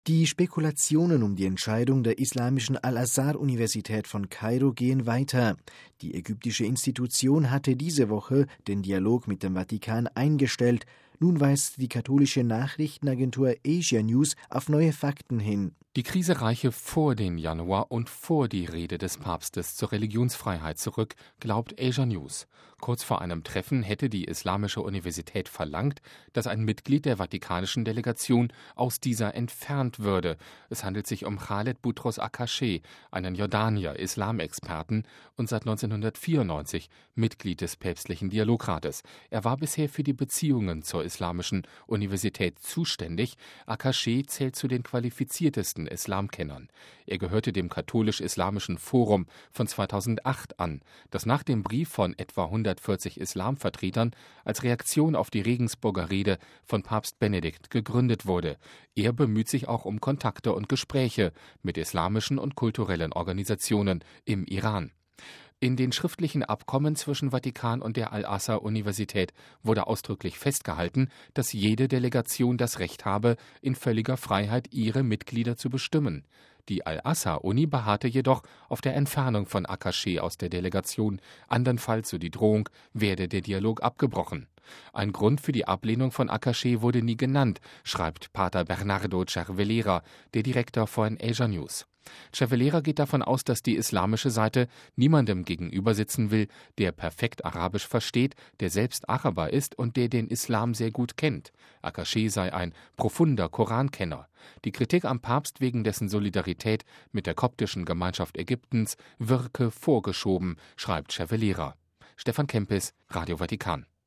Die Spekulationen um die Entscheidung der islamischen Al-Azhar-Universität von Kairo gehen weiter. Die ägyptische Institution hatte diese Woche den Dialog mit dem Vatikan eingestellt. Nun weist die katholische Nachrichtenagentur Asia News auf neue Fakten hin. Die Krise reiche vor den Januar und vor die Rede des Papstes zur Religionsfreiheit zurück, glaubt Asia News. Kurz vor einem Treffen hätte die Islamische Universität verlangt, dass ein Mitglied der vatikanischen Delegation aus dieser entfernt würde. Es handelt sich um Khaled Boutros Akashe, einen Jordanier, Islamexperten und seit 1994 Mitglied des päpstlichen Dialogrates. Er war bisher für die Beziehungen zur Islamischen Universität zuständig. Akashe zählt zu den qualifiziertesten Islamkennern. Er gehörte dem Katholisch-Islamischen Forum von 2008 an, das nach dem Brief von etwa 140 Islamvertretern als Reaktion auf die Regensburger Rede von Papst Benedikt gegründet wurde. Er bemüht sich auch um Kontakte und Gespräche mit islamischen und kulturellen Organisationen im Iran. In den schriftlichen Abkommen zwischen Vatikan und der Al-Azhar-Universität wurde ausdrücklich festgehalten, dass jede Delegation das Recht habe, in völliger Freiheit ihre Mitglieder zu bestimmen. Die Al-Azhar-Uni beharrte jedoch auf der Entfernung von Akashe aus der Delegation, andernfalls, so die Drohung, werde der Dialog abgebrochen. Ein Grund für die Ablehnung von Akashe wurde nie genannt, schreibt Pater Bernardo Cervellera, der Direktor von Asia News. Cervellera geht davon aus, dass die islamische Seite niemandem gegenüber sitzen will, der perfekt Arabisch versteht, der selbst Araber ist und der den Islam sehr gut kennt. Akashe sei ein profunder Korankenner. Die Kritik am Papst wegen dessen Solidarität mit der koptischen Gemeinschaft Ägyptens wirke vorgeschoben, schreibt Cervellera. Stefan Kempis, Radio Vatikan.